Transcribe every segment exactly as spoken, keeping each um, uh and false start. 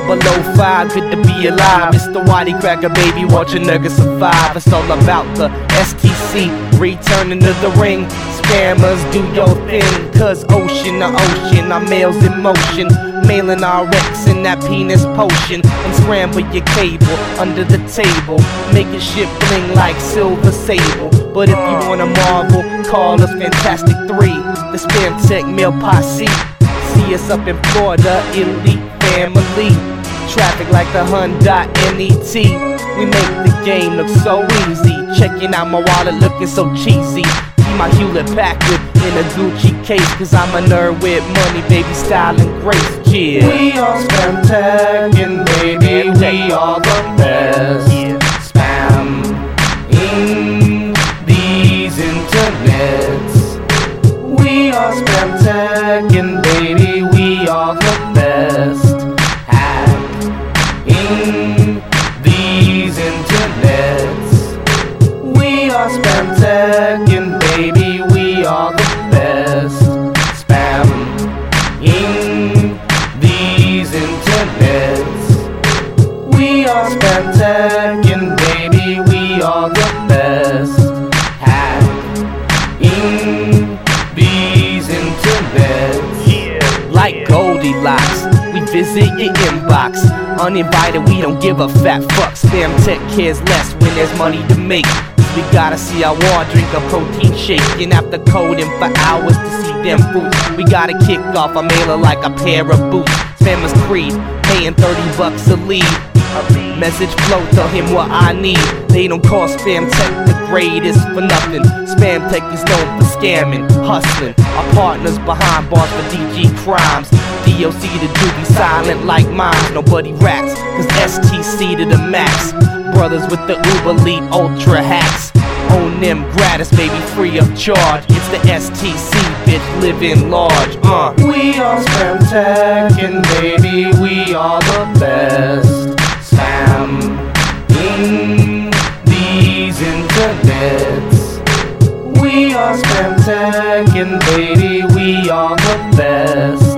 double oh five, good to be alive. Mister Waddy Cracker, baby, watch a nigga survive. It's all about the S T C, returning to the ring. Spammers, do your thing, cause ocean to ocean, our mail's in motion. Mailing our X in that penis potion. Unscramble your cable under the table, making shit bling like Silver Sable. But if you wanna marvel, call us Fantastic Three, the Spam Tech Mail Posse. See us up in Florida, elite family. Traffic like the Hyundai N E T. We make the game look so easy. Checking out my wallet looking so cheesy. See my Hewlett Packard in a Gucci case, cause I'm a nerd with money, baby, style and grace. Yeah. We are Spam Tech and baby, we are the best. Spam in these internets. We are Spam Tech and baby, we are the best. In these internets, we are Spam Tech and baby, we are the best. Spam in these internets, we are Spam Tech and baby, we are the best. Hack in these internets, yeah. Like Goldilocks, we visit your inbox. Uninvited, we don't give a fat fuck. Spam Tech cares less when there's money to make. We gotta see our war, drink a protein shake, and after coding for hours to see them fruits. We gotta kick off a mailer like a pair of boots. Spammers creed, paying thirty bucks a lead. Message flow, tell him what I need. They don't call Spam Tech the greatest for nothing. Spam Tech is known for scamming, hustling. Our partners behind bars for D G crimes. D O C to juvie silent like mines. Nobody rats, cause S T C to the max. Brothers with the Uber Lead Ultra hacks. Own them gratis, baby, free of charge. It's the S T C, bitch, living large. Uh. We are Spam Tech and baby, we are the best. Spam in these internets. We are Spam Tech and baby, we are the best.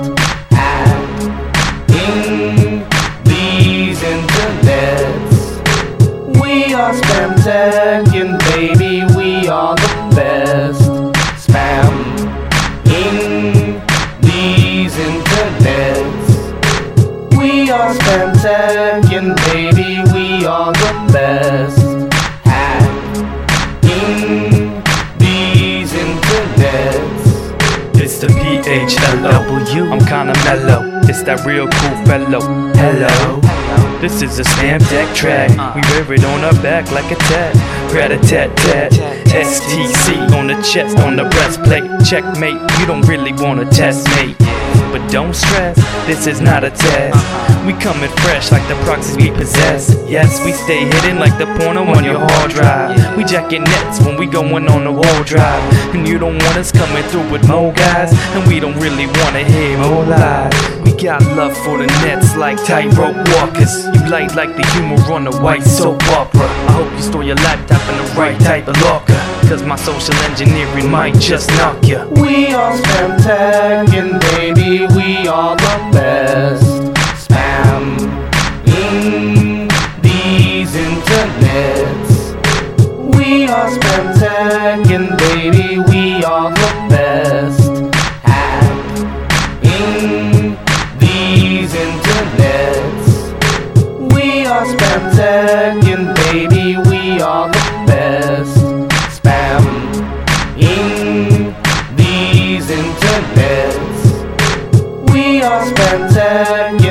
In these internets, we are Spam Tech and baby, we are the best. Spam in these internets, we are Spam Tech and baby, we are the best. Hack in these internets. It's the P H L O. I'm kinda mellow. It's that real cool fellow. Hello. This is a Spam Tech track. We wear it on our back like a tat. Rat-a-tat-tat. S T C on the chest, on the breastplate. Checkmate, you don't really wanna test me. But don't stress, this is not a test. We coming fresh like the proxies we possess. Yes, we stay hidden like the porno on your hard drive. We jacking nets when we going on the wall drive. And you don't want us coming through with more guys. And we don't really wanna hear more lies. We got love for the nets like tightrope walkers. You light like the humor on a white soap opera. I hope you store your laptop in the right type of locker, cause my social engineering might just knock ya. We are Spam Tech and baby, we are the best. Spam in these internets. We are Spam Tech and baby, we are the best. Hack in these internets. We are Spam Tech and baby, we are the best. Spam in these internets. We are Spam Tech